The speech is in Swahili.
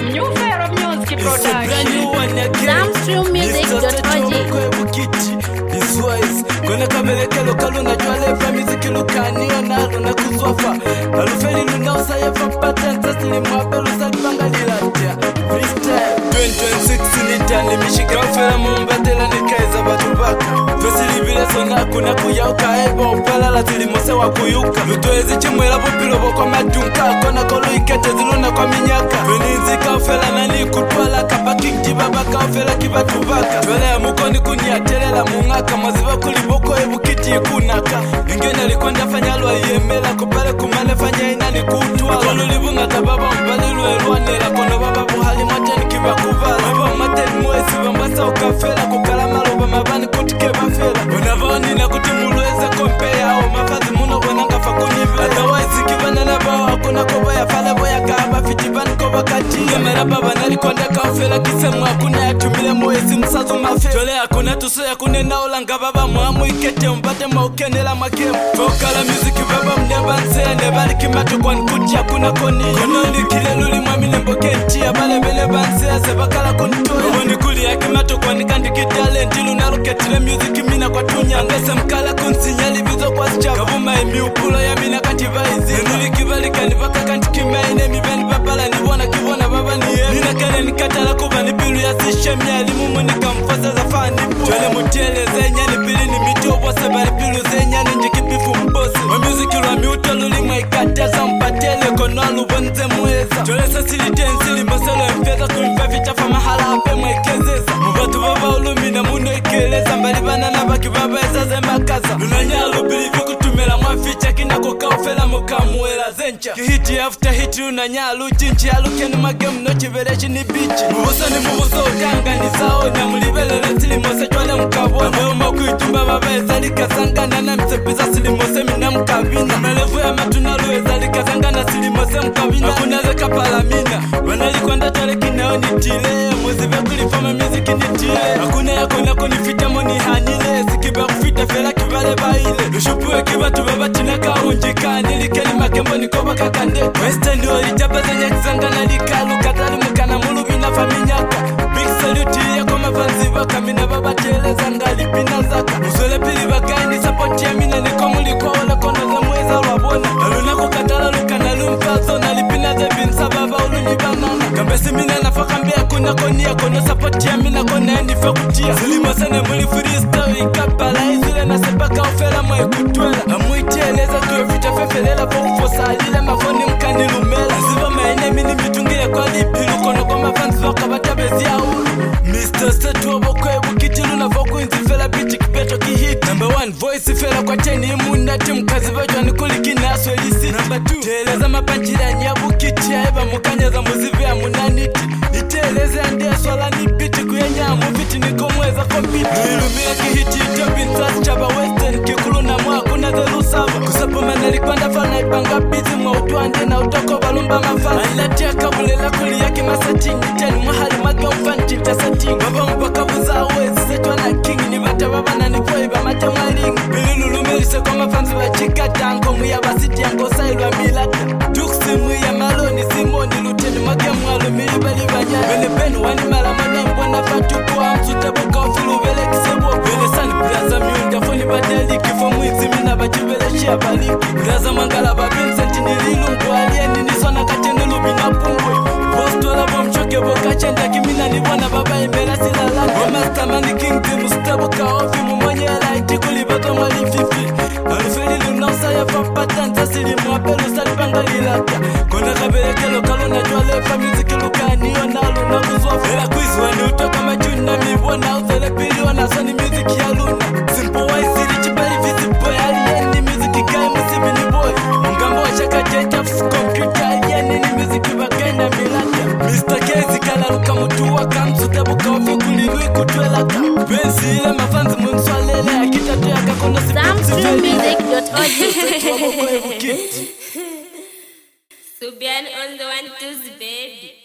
New Pharaoh Music Production. Zamstrummusic.org. Kona kamelekelo kaluna jwale fa miziki lukaniyo nalo na kuzwafa alufeli lunausa yefa patent sasili mwabelu salibanga lilatia freestyle 2026 nitani mishika ufela mumbatela nikaiza batubaka fesili vile sona kuna kuyauka eba upalala zilimose wa kuyuka lutoezi chimwela bupilobo kwa madunka kona kolu ikete ziluna kwa minyaka feninzi kaufela nani kutwala kabaki njibaba kaufela kibatubaka twele ya mukoni kuniatelela mungaka maziva kuliboko ebukiti kunaka ingene likwenda fanyalwa yemela kupale kumane fanya inani kutwa kolu libunga tababa mbali lwelwanela kono baba buhali mateni kiba kuvala baba mateni mwezi bambasa ukafela kukala maloba mabani kutike bafela unavoni na kutimulweza kompea au mafazi muno kwenanga fakunyive otherwise kibana na bao hakuna koba ya fala boya kaaba fitibani koba kati kamera baba nalikwenda kafela kisemu hakuna yatumile mwezi msazu mafela tole hakuna tuso ya kunena olanga baba mwamu ikete mbate maukenela makemu fokala muziki baba mneba nsene bali kimatu kwa nkuti hakuna koni konoli kile luli mwamile mboke ntia bale bele bansea sebakala kunitoya mwani kuli ya kimatu kwa nikandiki talenti lunaruketile muziki mina kwa tunya ngese mkala kunsinyali vizo kwa sichapa kabuma imi upulo ya mina kantivaizi nuli kibali kanivaka kantikimaine mibeni babala nibona kibona baba niye nina kele nikatala kuba nipilu ya sishemi ya limu munika mfasa za fani twele mutiele zenyani pili ni mitobo sebali pilu zenyani njikipifu mbosi wa muziki lwa miuto lulima ikataza mpatele konalu bonze mweza twele sasili tensili mboselo mfeza kulimfa vitafa mahala hape mwekezeza mubatu baba ulumina muno ikeleza mbalibana na baki baba ezaze makaza lunanyalu bilivi kutumela mwaficha kinako kaufela mukamuela zencha kihiti after hiti lunanyalu chinchi alukeni magemu no chiveleshi ni bichi mubuso ni mubuso utanga ni sao na mulibelele silimose chwale mkabwa meuma kuitumba baba ezalika sangana na msepisa silimose mina mkabina melevu ya matunalu ezalika sangana silimose mkabina akunaze kapalamina wanalikwanda tole kinao nitile mwezive kulifama miziki nitile akuna yako nako nifita moni hanile sikiba kufita fela kivale baile lushupuwe kibatu baba tinaka unjika nilikeli makembo nikoba kakande western olijaba zenye kizangana likalu katali mkana mulubina faminyaka big salute ya kwa mafanzi baka mina baba teleza ngali pina zaka usole pili bakaini support ya mina niko muliko wala kona za mweza wabona aluna kukatala lukana lumfazo nalipina ze binsa baba ulunyibanana kambesi mina nafaka mbea kuna konia kono support ya mina kona endi fakutia silimosene muli freestyle ikapala izile na sepaka ufela mwe kutwela amuiteleza tuwe vita fefelela po ufosa alile mafoni mkani lumela ziva maine mini mitungia kwa lipilu kono kwa mafanzi waka batabezi ya ulu Mr. Setu obokwe bukitilu na voku inzifela biti kipeto kihiti Number 1 voice fela kwa cheni imunda timu kazi vajwa nikuliki na aswelisi Number 2 teleza mapanjira nyabukiti ya eba mukanyaza muzive ya munaniti Iteleze andia swala ni biti kuyenya muviti nikomweza kompiti Nilumia kihiti itobi nsasi chaba western kikulu na mwa kuna zelu saba Kusapuma nalikwanda fana ipanga bizi mwa utuande na utoko balumba mafana Ailatia kabulela kuli yaki masatingi teni mahali maga mfanti tasatingi Baba mpaka buza uwezi setwa na kingi Nibata baba na nipoiba matamaringi Bilululumelise kwa mafanzi wa chikata Anko muya basiti yango sailwa milata Tuksi muya maloni simoni luteni maga mwalo milibali banyana Bene benu wani mala mwana mbwana fatu kwa msuta buka ufilu vele kisebo Bene sani braza miunda foni badali kifo mwizi mina bachivele shia baliki Braza mangala babinsenti nililu mkualia niniswana katene lubina pungwe Postola bomchoke boka chenda kimina nibwana baba imela sila laki Wamastamani king timu stabuka ofi mumonye laiti kulibaka mwali fifi Alufeli lunausa ya fapatanza sili mwapelu salibanga lilata Kona kabelekelo kalona jwalefa muziki lukaniyo nalo na kuzwafu Ela kuizwani utoka majuna mibwana uzele pili wanasoni muziki ya luna Simple waisiri chibali visipo alieni muziki kai musibi ni boy Mungambo wa shaka jeta computer alieni ni muziki bakaina milata Mr. Kezi kala luka mutuwa kamsuta buka ofi kulilui kutwelaka Benzi ile mafanzi mwinswalele ya kitatu ya kakono Zamstrummusic.org. Subian on the 1 2's baby.